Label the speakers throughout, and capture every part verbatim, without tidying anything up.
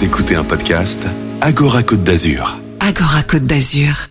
Speaker 1: Vous écoutez un podcast Agora Côte d'Azur.
Speaker 2: Agora Côte d'Azur.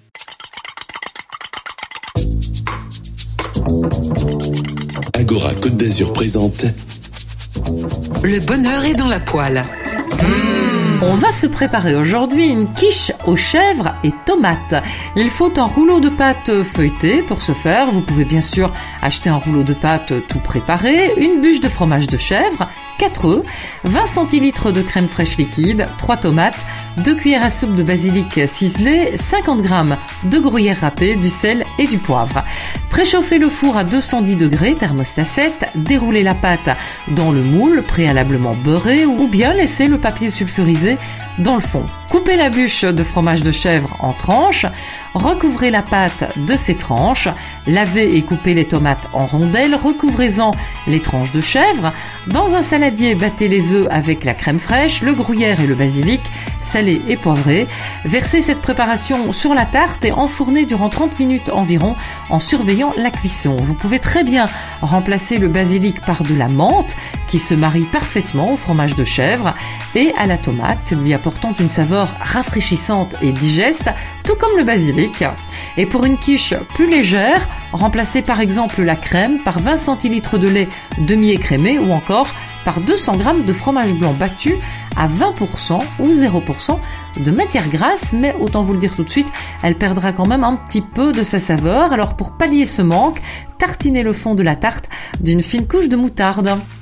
Speaker 1: Agora Côte d'Azur présente
Speaker 2: Le bonheur est dans la poêle.
Speaker 3: On va se préparer aujourd'hui une quiche aux chèvres et tomates. Il faut un rouleau de pâte feuilletée pour ce faire. Vous pouvez bien sûr acheter un rouleau de pâte tout préparé, une bûche de fromage de chèvre, quatre œufs, vingt centilitres de crème fraîche liquide, trois tomates, deux cuillères à soupe de basilic ciselé, cinquante grammes de gruyère râpée, du sel et du poivre. Préchauffez le four à deux cent dix degrés, thermostat sept, déroulez la pâte dans le moule préalablement beurré ou bien laissez le papier sulfurisé dans le fond. Coupez la bûche de fromage de chèvre en tranches, recouvrez la pâte de ces tranches, lavez et coupez les tomates en rondelles, recouvrez-en les tranches de chèvre. Dans un saladier, battez les œufs avec la crème fraîche, le gruyère et le basilic, salé et poivré. Versez cette préparation sur la tarte et enfournez durant trente minutes environ en surveillant la cuisson. Vous pouvez très bien remplacer le basilic par de la menthe qui se marie parfaitement au fromage de chèvre et à la tomate, lui apportant une saveur rafraîchissante et digeste, tout comme le basilic. Et pour une quiche plus légère, remplacez par exemple la crème par vingt centilitres de lait demi-écrémé ou encore par deux cents grammes de fromage blanc battu à vingt pour cent ou zéro pour cent de matière grasse, mais autant vous le dire tout de suite, elle perdra quand même un petit peu de sa saveur. Alors pour pallier ce manque, tartinez le fond de la tarte d'une fine couche de moutarde.